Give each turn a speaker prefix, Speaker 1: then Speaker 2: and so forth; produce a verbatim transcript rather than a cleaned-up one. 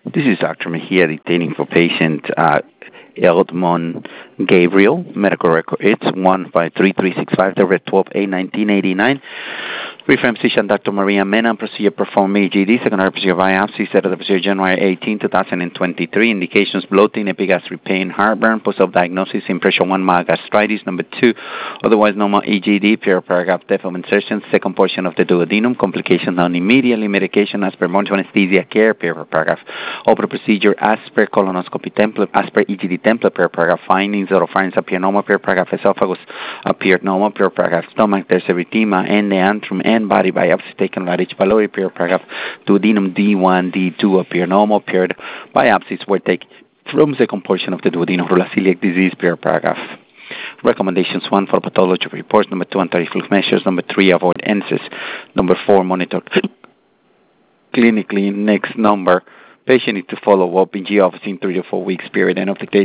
Speaker 1: This is Doctor Mejia dictating for patient uh, Eldmon Gabriel. Medical record it's one five three three six five, February twelfth, nineteen eighty-nine. Reference physician Doctor Maria Mena. Procedure performed E G D. Secondary procedure biopsy. Set of the procedure January eighteenth, twenty twenty-three. Indications bloating, epigastric pain, heartburn. Post-op diagnosis impression one mild gastritis. Number two, otherwise normal E G D. Paragraph depth of insertion. Second portion of the duodenum. Complications known immediately. Medication as per monitoring anesthesia care. Paragraph. Open procedure as per colonoscopy template. As per E G D template. Paragraph findings. Oropharynx appear normal. Paragraph esophagus appeared normal. Paragraph stomach. There's erythema and the antrum and body biopsy taken right H. pylori. Paragraph duodenum D one, D two appear normal. Paired biopsies were taken from second portion of the duodenum for celiac disease. Paragraph. Recommendations: one, for pathology reports. Number two, anti-reflux measures. Number three, avoid N S A S. Number four, monitor clinically. Next number, patient needs to follow up in G office in three to four weeks period. End of dictation.